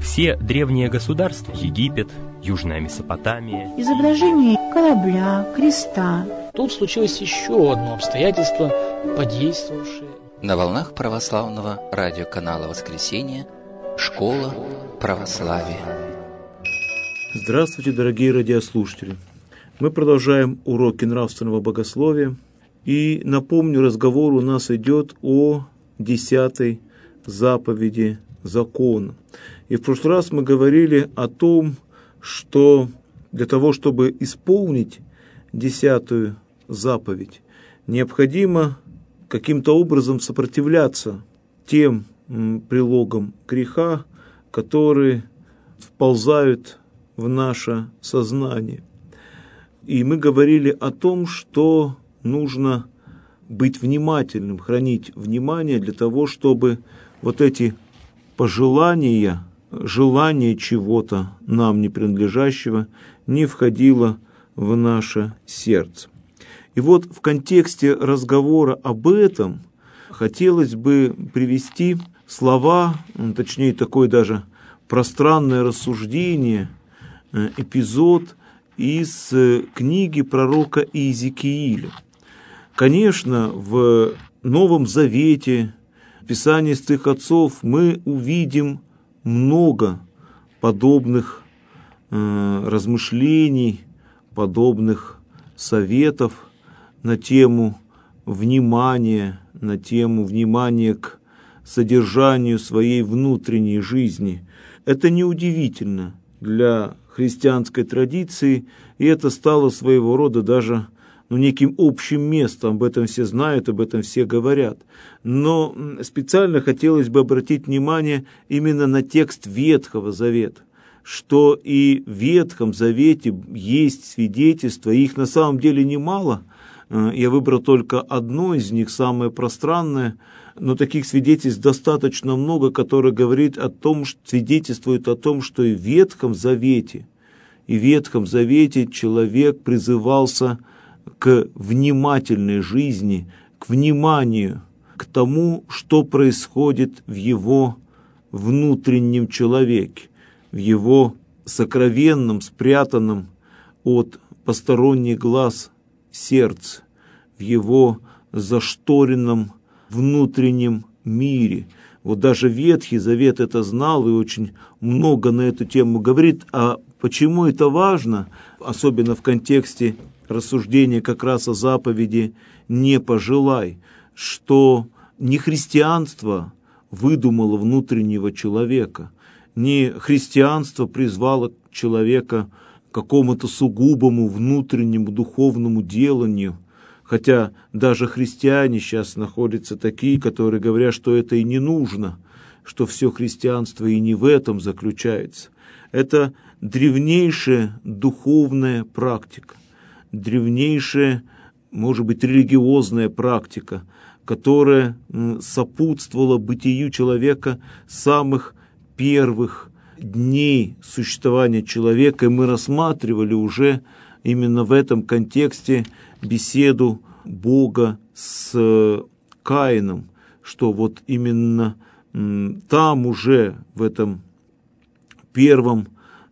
Все древние государства, Египет, Южная Месопотамия, изображение корабля, креста. Тут случилось еще одно обстоятельство, подействовавшее. На волнах православного радиоканала «Воскресенье» «Школа православия». Здравствуйте, дорогие радиослушатели! Мы продолжаем уроки нравственного богословия. И напомню, разговор у нас идет о 10-й заповеди закона. И в прошлый раз мы говорили о том, что для того, чтобы исполнить 10-ю заповедь, необходимо каким-то образом сопротивляться тем прилогам греха, которые вползают в наше сознание. И мы говорили о том, что нужно быть внимательным, хранить внимание для того, чтобы вот эти пожелания, желание чего-то нам не принадлежащего не входило в наше сердце. И вот в контексте разговора об этом хотелось бы привести слова, точнее такое даже пространное рассуждение, эпизод из книги пророка Иезекииля. Конечно, в Новом Завете, в Писании святых отцов, мы увидим много подобных размышлений, подобных советов на тему внимания, к содержанию своей внутренней жизни. Это неудивительно для христианской традиции, и это стало своего рода даже неким общим местом. Об этом все знают, об этом все говорят. Но специально хотелось бы обратить внимание именно на текст Ветхого Завета, что и в Ветхом Завете есть свидетельства, их на самом деле немало. Я выбрал только одно из них, самое пространное, но таких свидетельств достаточно много, которые говорит о том, свидетельствуют о том, что и в Ветхом Завете человек призывался к внимательной жизни, к вниманию, к тому, что происходит в его внутреннем человеке, в его сокровенном, спрятанном от посторонних глаз сердце, в его зашторенном внутреннем мире. Вот даже Ветхий Завет это знал и очень много на эту тему говорит. А почему это важно, особенно в контексте рассуждения как раз о заповеди «не пожелай», что не христианство выдумало внутреннего человека, не христианство призвало человека к какому-то сугубому внутреннему духовному деланию, хотя даже христиане сейчас находятся такие, которые говорят, что это и не нужно, что все христианство и не в этом заключается. Это древнейшая духовная практика, древнейшая, может быть, религиозная практика, которая сопутствовала бытию человека с самых первых дней существования человека. И мы рассматривали уже именно в этом контексте беседу Бога с Каином, что вот именно там уже в этом первом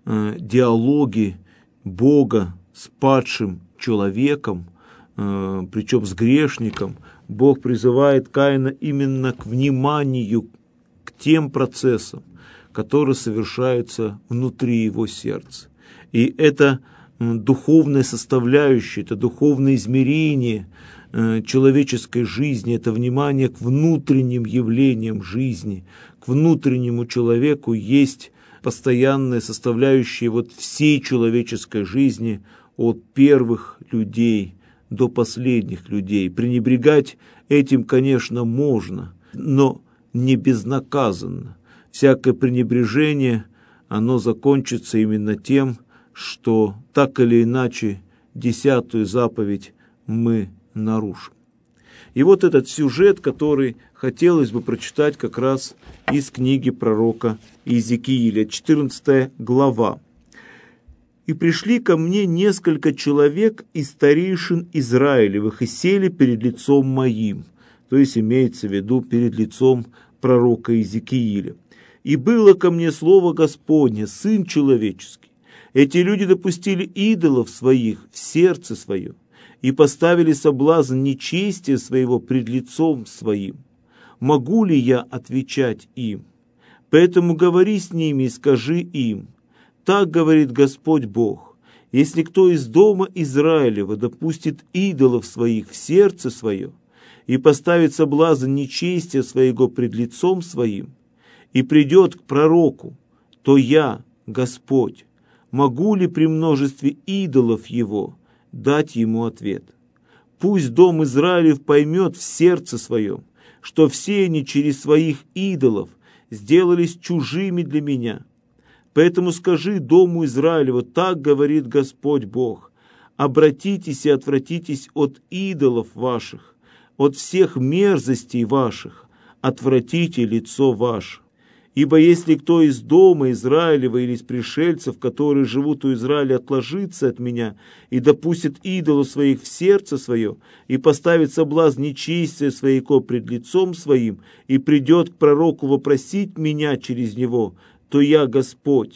диалоге Бога с падшим человеком, причем с грешником, Бог призывает Каина именно к вниманию к тем процессам, которые совершаются внутри его сердца. И это духовная составляющая, это духовное измерение человеческой жизни, это внимание к внутренним явлениям жизни, к внутреннему человеку есть постоянная составляющая всей человеческой жизни от первых людей до последних людей. Пренебрегать этим, конечно, можно, но не безнаказанно. Всякое пренебрежение, оно закончится именно тем, что так или иначе 10-ю заповедь мы нарушим. И вот этот сюжет, который хотелось бы прочитать как раз из книги пророка Иезекииля, 14 глава. «И пришли ко мне несколько человек из старейшин Израилевых и сели перед лицом моим», то есть имеется в виду перед лицом пророка Иезекииля. И было ко мне слово Господне, Сын человеческий. Эти люди допустили идолов своих в сердце свое и поставили соблазн нечестия своего пред лицом своим. Могу ли я отвечать им? Поэтому говори с ними и скажи им, так говорит Господь Бог, если кто из дома Израилева допустит идолов своих в сердце свое и поставит соблазн нечестия своего пред лицом своим, и придет к пророку, то я, Господь, могу ли при множестве идолов его дать ему ответ? Пусть дом Израилев поймет в сердце своем, что все они через своих идолов сделались чужими для меня. Поэтому скажи дому Израилева, так говорит Господь Бог, обратитесь и отвратитесь от идолов ваших, от всех мерзостей ваших, отвратите лицо ваше. Ибо если кто из дома Израилева или из пришельцев, которые живут у Израиля, отложится от меня и допустит идолу своих в сердце свое и поставит соблазн нечестия своего пред лицом своим и придет к пророку вопросить меня через него, то я, Господь,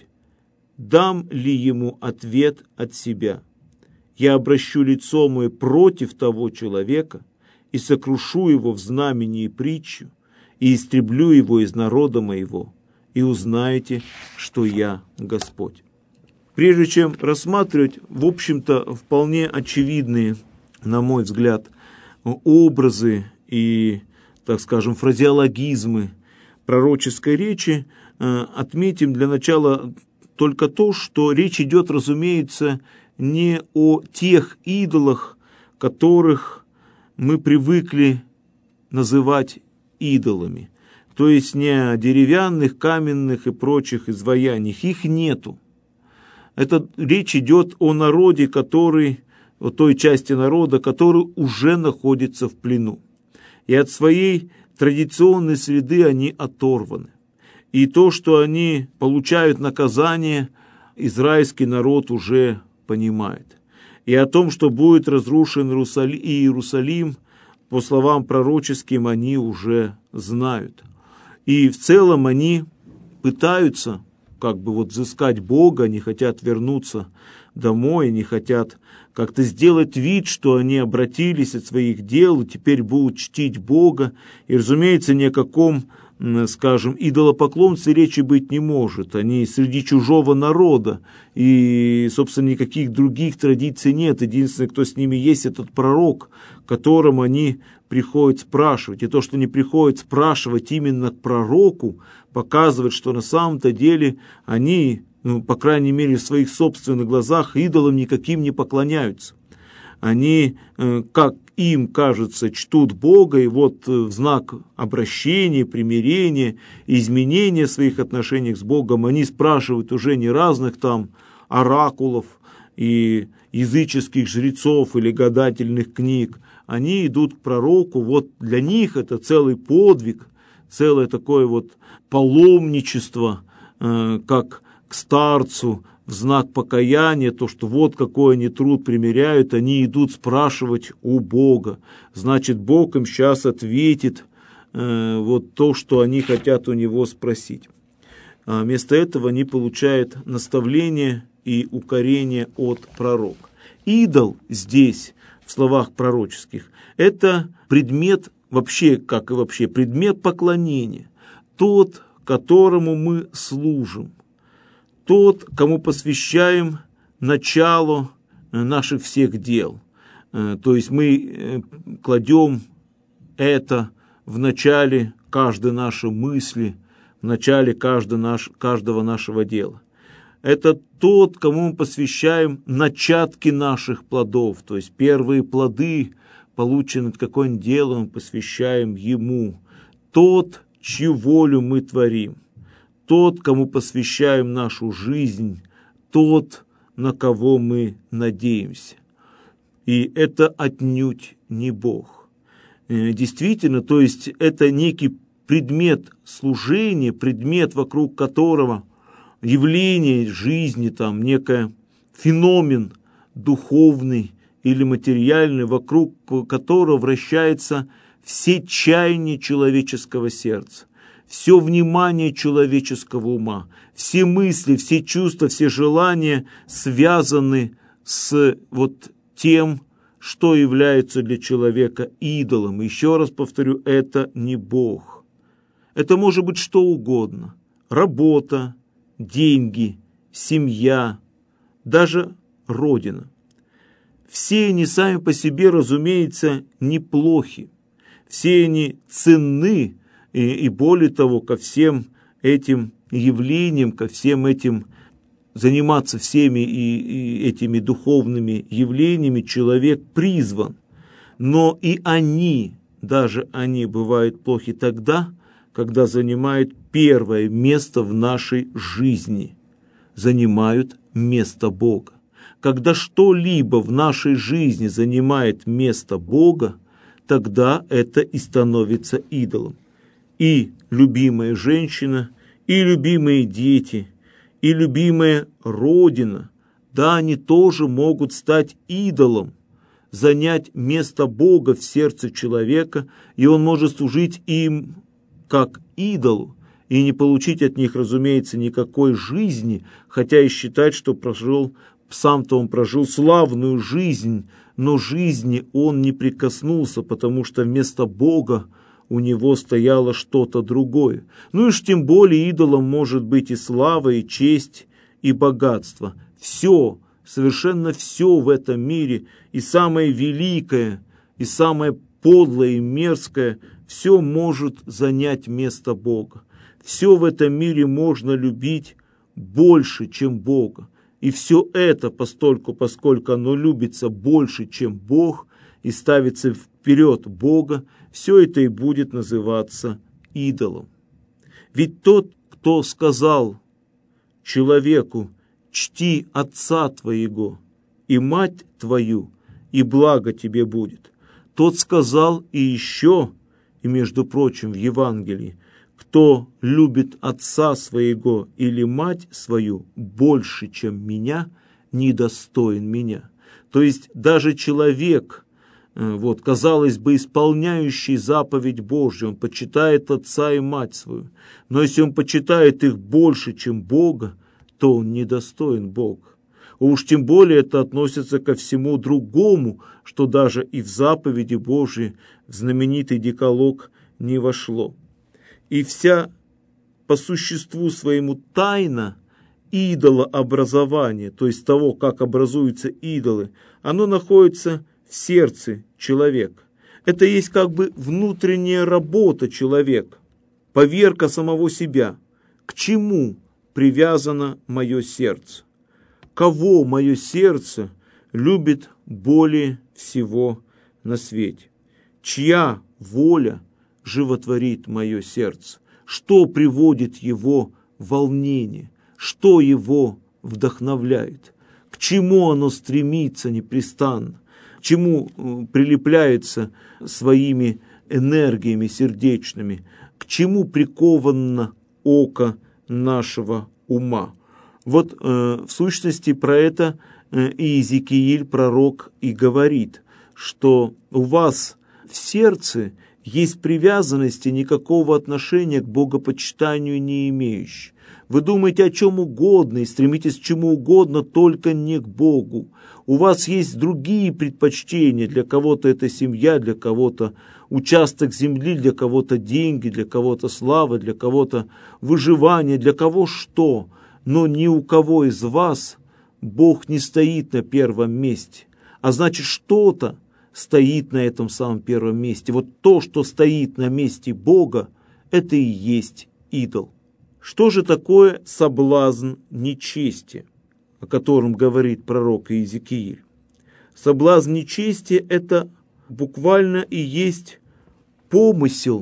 дам ли ему ответ от себя? Я обращу лицо мое против того человека и сокрушу его в знамени и притчу, и истреблю его из народа моего, и узнаете, что я Господь». Прежде чем рассматривать, в общем-то, вполне очевидные, на мой взгляд, образы и, так скажем, фразеологизмы пророческой речи, отметим для начала только то, что речь идет, разумеется, не о тех идолах, которых мы привыкли называть идолами, то есть не о деревянных, каменных и прочих изваяниях, их нету. Это речь идет о народе, о той части народа, который уже находится в плену. И от своей традиционной среды они оторваны. И то, что они получают наказание, израильский народ уже понимает. И о том, что будет разрушен Иерусалим, по словам пророческим, они уже знают. И в целом они пытаются взыскать Бога, они хотят вернуться домой, они хотят как-то сделать вид, что они обратились от своих дел и теперь будут чтить Бога. И, разумеется, ни о каком, скажем, идолопоклонстве речи быть не может. Они среди чужого народа, и, собственно, никаких других традиций нет. Единственное, кто с ними есть, этот пророк, которым они приходят спрашивать. И то, что они приходят спрашивать именно к пророку, показывает, что на самом-то деле они, по крайней мере, в своих собственных глазах идолам никаким не поклоняются. Они, как им кажется, чтут Бога, и вот в знак обращения, примирения, изменения своих отношений с Богом они спрашивают уже не разных там оракулов и языческих жрецов или гадательных книг. Они идут к пророку, вот для них это целый подвиг, целое такое вот паломничество, как к старцу, в знак покаяния, то, что вот какой они труд примеряют, они идут спрашивать у Бога. Значит, Бог им сейчас ответит вот то, что они хотят у Него спросить. А вместо этого они получают наставление и укорение от пророка. Идол здесь, в словах пророческих, это предмет вообще, как и вообще, предмет поклонения. Тот, которому мы служим. Тот, кому посвящаем начало наших всех дел. То есть мы кладем это в начале каждой нашей мысли, в начале каждого нашего дела. Это тот, кому мы посвящаем начатки наших плодов, то есть первые плоды, полученные от какое-нибудь дело, мы посвящаем Ему. Тот, чью волю мы творим. Тот, кому посвящаем нашу жизнь, тот, на кого мы надеемся. И это отнюдь не Бог. Действительно, то есть это некий предмет служения, предмет, вокруг которого явление жизни, там, некий феномен духовный или материальный, вокруг которого вращается все чаяния человеческого сердца. все внимание человеческого ума, все мысли, все чувства, все желания связаны с вот тем, что является для человека идолом. Еще раз повторю, это не Бог. Это может быть что угодно. Работа, деньги, семья, даже родина. Все они сами по себе, разумеется, неплохи. Все они ценны, и более того, ко всем этим явлениям, ко всем этим заниматься всеми и этими духовными явлениями человек призван. Но и они, даже они бывают плохи тогда, когда занимают первое место в нашей жизни, занимают место Бога. Когда что-либо в нашей жизни занимает место Бога, тогда это и становится идолом. И любимая женщина, и любимые дети, и любимая родина, да, они тоже могут стать идолом, занять место Бога в сердце человека, и он может служить им как идолу, и не получить от них, разумеется, никакой жизни, хотя и считать, что сам-то он прожил славную жизнь, но жизни он не прикоснулся, потому что вместо Бога у него стояло что-то другое. Ну и уж тем более идолом может быть и слава, и честь, и богатство. Все, совершенно все в этом мире, и самое великое, и самое подлое и мерзкое, все может занять место Бога. Все в этом мире можно любить больше, чем Бога. И все это, поскольку оно любится больше, чем Бог, и ставится вперед Бога, все это и будет называться идолом. Ведь тот, кто сказал человеку: «Чти отца твоего и мать твою, и благо тебе будет», тот сказал и еще, и между прочим в Евангелии: «Кто любит отца своего или мать свою больше, чем меня, недостоин меня». То есть даже человек, вот, казалось бы, исполняющий заповедь Божью, он почитает отца и мать свою, но если он почитает их больше, чем Бога, то он недостоин Бога. Уж тем более это относится ко всему другому, что даже и в заповеди Божьи, в знаменитый декалог, не вошло. И вся по существу своему тайна идолообразования, то есть того, как образуются идолы, оно находится в сердце человека. Это есть как бы внутренняя работа человека, поверка самого себя. К чему привязано мое сердце? Кого мое сердце любит более всего на свете? Чья воля животворит мое сердце? Что приводит его в волнение? Что его вдохновляет? К чему оно стремится непрестанно? К чему прилепляется своими энергиями сердечными? К чему приковано око нашего ума? Вот в сущности про это и Иезекииль, пророк, и говорит, что у вас в сердце есть привязанности, никакого отношения к богопочитанию не имеющие. Вы думаете о чем угодно и стремитесь к чему угодно, только не к Богу. У вас есть другие предпочтения. Для кого-то это семья, для кого-то участок земли, для кого-то деньги, для кого-то слава, для кого-то выживание, для кого что. Но ни у кого из вас Бог не стоит на первом месте. А значит, что-то стоит на этом самом первом месте. Вот то, что стоит на месте Бога, это и есть идол. Что же такое соблазн нечестия, о котором говорит пророк Иезекииль? Соблазн нечестия – это буквально и есть помысел,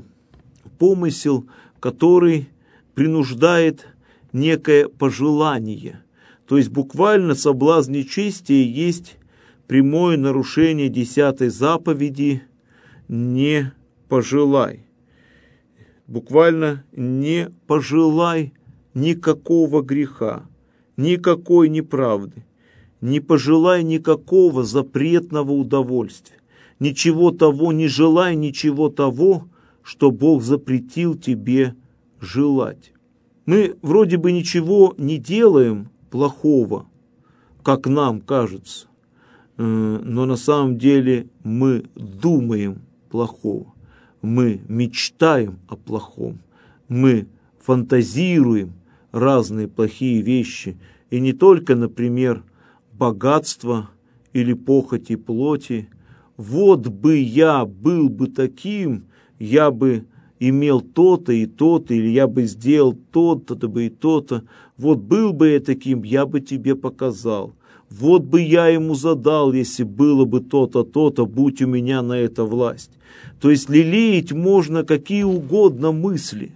который принуждает некое пожелание. То есть буквально соблазн нечестия есть прямое нарушение 10-й заповеди «Не пожелай». Буквально «не пожелай никакого греха, никакой неправды, не пожелай никакого запретного удовольствия, ничего того, не желай ничего того, что Бог запретил тебе желать. Мы вроде бы ничего не делаем плохого, как нам кажется, но на самом деле мы думаем плохого, мы мечтаем о плохом, мы фантазируем разные плохие вещи, и не только, например, богатство или похоти плоти. Вот бы я был бы таким, я бы имел то-то и то-то, или я бы сделал то-то бы и то-то. Вот был бы я таким, я бы тебе показал. Вот бы я ему задал, если было бы то-то, то-то, будь у меня на это власть. То есть лелеять можно какие угодно мысли.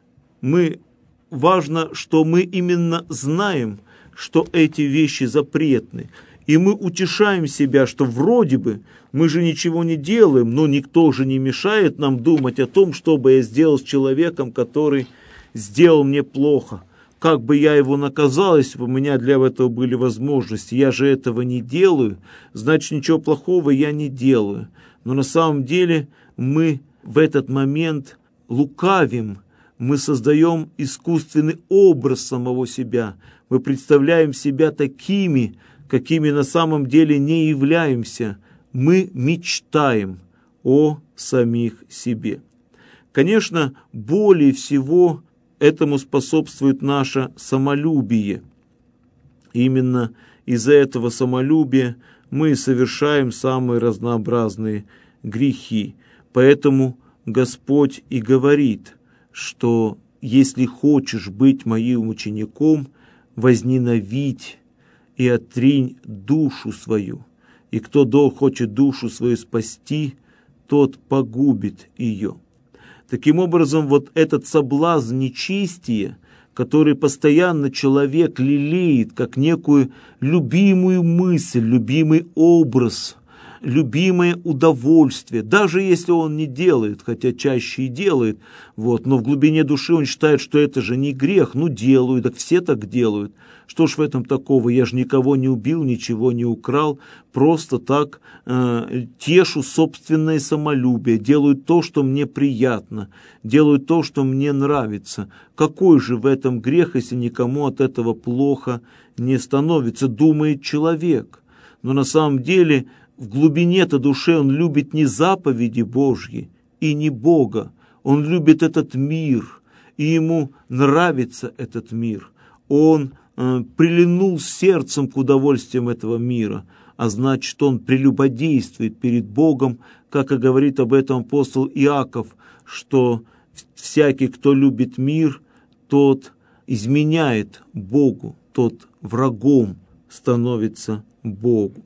Важно, что мы именно знаем, что эти вещи запретны. И мы утешаем себя, что вроде бы мы же ничего не делаем, но никто же не мешает нам думать о том, что бы я сделал с человеком, который сделал мне плохо. Как бы я его наказал, если бы у меня для этого были возможности. Я же этого не делаю, значит, ничего плохого я не делаю. Но на самом деле мы в этот момент лукавим, мы создаем искусственный образ самого себя. Мы представляем себя такими, какими на самом деле не являемся. Мы мечтаем о самих себе. Конечно, более всего этому способствует наше самолюбие. Именно из-за этого самолюбия мы совершаем самые разнообразные грехи. Поэтому Господь и говорит, что если хочешь быть моим учеником, возненавидь и отринь душу свою. И кто хочет душу свою спасти, тот погубит ее. Таким образом, вот этот соблазн нечестия, который постоянно человек лелеет как некую любимую мысль, любимый образ, любимое удовольствие, даже если он не делает, хотя чаще и делает, но в глубине души он считает, что это же не грех, делаю, так все так делают. Что ж в этом такого? Я же никого не убил, ничего не украл, просто так тешу собственное самолюбие, делаю то, что мне приятно, делаю то, что мне нравится. Какой же в этом грех, если никому от этого плохо не становится, думает человек. Но на самом деле в глубине-то души он любит не заповеди Божьи и не Бога. Он любит этот мир, и ему нравится этот мир. Он прильнул сердцем к удовольствиям этого мира, а значит, он прелюбодействует перед Богом, как и говорит об этом апостол Иаков, что всякий, кто любит мир, тот изменяет Богу, тот врагом становится Богу.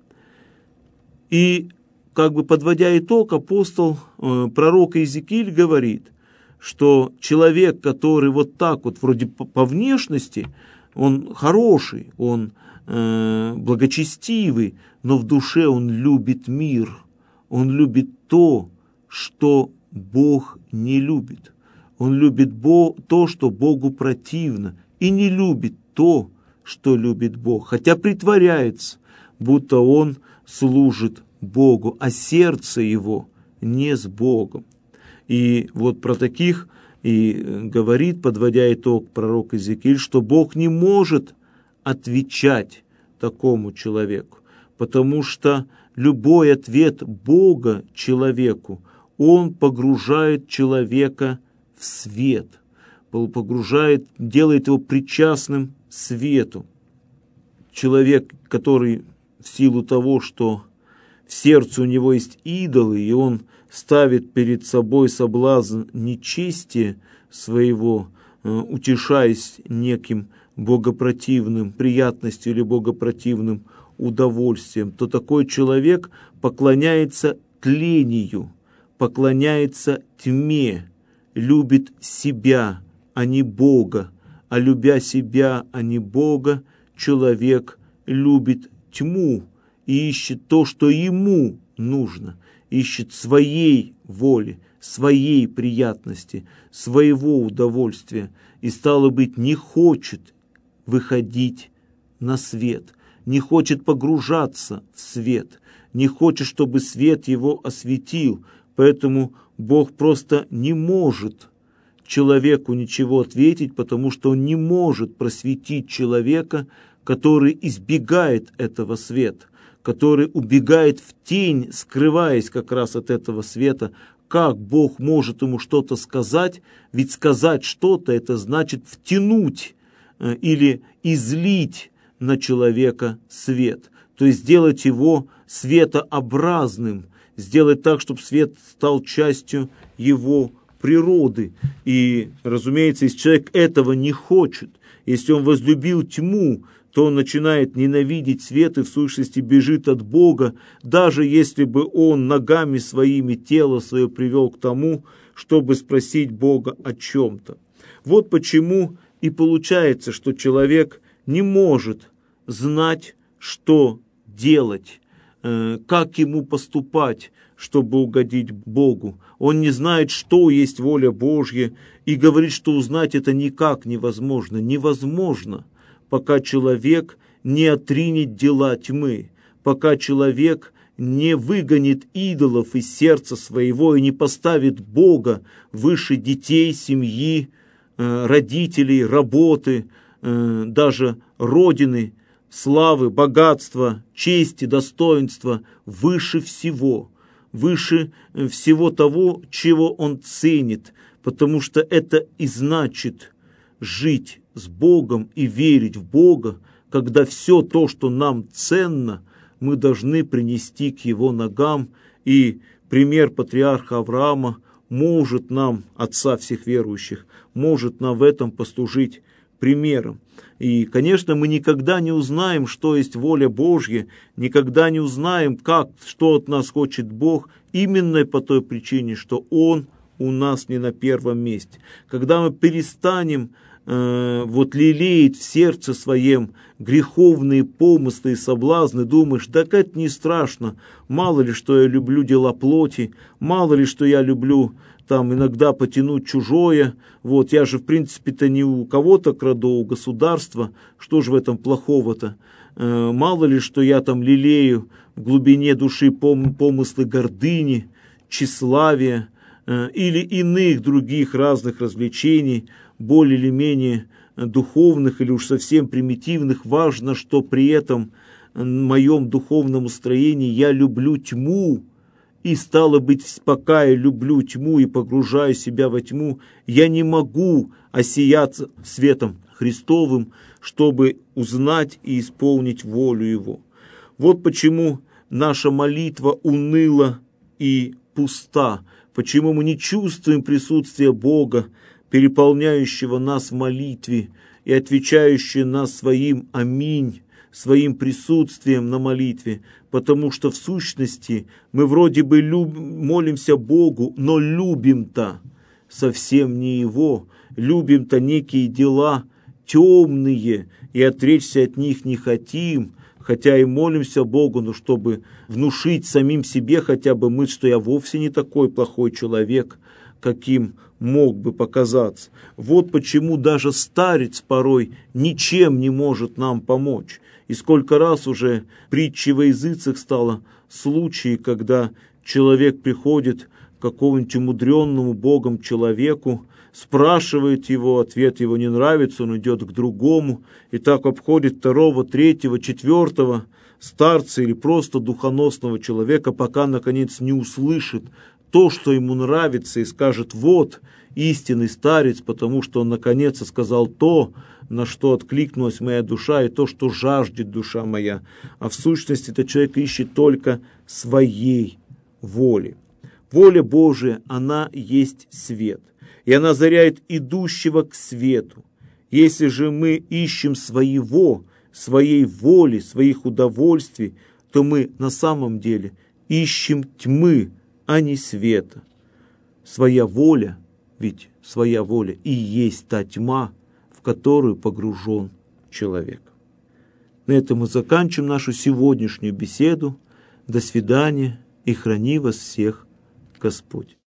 И, подводя итог, пророк Иезекииль говорит, что человек, который вот так вроде по внешности, он хороший, он благочестивый, но в душе он любит мир, он любит то, что Бог не любит. Он любит то, что Богу противно, и не любит то, что любит Бог, хотя притворяется, будто он служит Богу, а сердце его не с Богом. И вот про таких и говорит, подводя итог, пророк Иезекииль, что Бог не может отвечать такому человеку, потому что любой ответ Бога человеку, он погружает человека в свет, делает его причастным свету. Человек, который в силу того, что в сердце у него есть идолы, и он ставит перед собой соблазн нечестия своего, утешаясь неким богопротивным приятностью или богопротивным удовольствием, то такой человек поклоняется тлению, поклоняется тьме, любит себя, а не Бога, а любя себя, а не Бога, человек любит тьму и ищет то, что ему нужно, ищет своей воли, своей приятности, своего удовольствия, и, стало быть, не хочет выходить на свет, не хочет погружаться в свет, не хочет, чтобы свет его осветил, поэтому Бог просто не может человеку ничего ответить, потому что он не может просветить человека, который избегает этого света, который убегает в тень, скрываясь как раз от этого света. Как Бог может ему что-то сказать? Ведь сказать что-то — это значит втянуть или излить на человека свет, то есть сделать его светообразным, сделать так, чтобы свет стал частью его природы. И, разумеется, если человек этого не хочет, если он возлюбил тьму, то он начинает ненавидеть свет и в сущности бежит от Бога, даже если бы он ногами своими тело свое привел к тому, чтобы спросить Бога о чем-то. Вот почему и получается, что человек не может знать, что делать, как ему поступать, чтобы угодить Богу. Он не знает, что есть воля Божья, и говорит, что узнать это никак невозможно. Невозможно, пока человек не отринет дела тьмы, пока человек не выгонит идолов из сердца своего и не поставит Бога выше детей, семьи, родителей, работы, даже родины, славы, богатства, чести, достоинства, выше всего того, чего он ценит, потому что это и значит жить с Богом и верить в Бога, когда все то, что нам ценно, мы должны принести к Его ногам. И пример патриарха Авраама может нам, отца всех верующих, может нам в этом послужить примером. И, конечно, мы никогда не узнаем, что есть воля Божья, никогда не узнаем, что от нас хочет Бог, именно по той причине, что Он у нас не на первом месте. Когда мы перестанем лелеять в сердце своем греховные помыслы и соблазны, думаешь, да это не страшно, мало ли, что я люблю дела плоти, мало ли, что я люблю там иногда потянуть чужое, я же в принципе-то не у кого-то краду, у государства, что же в этом плохого-то? Мало ли, что я там лелею в глубине души помыслы гордыни, тщеславия или иных других разных развлечений, более или менее духовных или уж совсем примитивных. Важно, что при этом в моем духовном устроении я люблю тьму, и стало быть, пока я люблю тьму и погружаю себя во тьму, я не могу осияться светом Христовым, чтобы узнать и исполнить волю Его. Вот почему наша молитва уныла и пуста, почему мы не чувствуем присутствия Бога, переполняющего нас в молитве и отвечающего нас своим «Аминь», своим присутствием на молитве, потому что в сущности мы вроде бы молимся Богу, но любим-то совсем не Его, любим-то некие дела темные, и отречься от них не хотим, хотя и молимся Богу, но чтобы внушить самим себе хотя бы мысль, что я вовсе не такой плохой человек, каким мог бы показаться. Вот почему даже старец порой ничем не может нам помочь. И сколько раз уже притчи во языцах стало случаи, когда человек приходит к какому-нибудь умудренному Богом человеку, спрашивает его, ответ его не нравится, он идет к другому, и так обходит второго, третьего, четвертого старца или просто духоносного человека, пока, наконец, не услышит то, что ему нравится, и скажет: вот истинный старец, потому что он, наконец, сказал то, на что откликнулась моя душа, и то, что жаждет душа моя. А в сущности этот человек ищет только своей воли. Воля Божия, она есть свет, и она озаряет идущего к свету. Если же мы ищем своей воли, своих удовольствий, то мы на самом деле ищем тьмы, а не света. Своя воля, ведь своя воля и есть та тьма, в которую погружен человек. На этом мы заканчиваем нашу сегодняшнюю беседу. До свидания, и храни вас всех Господь.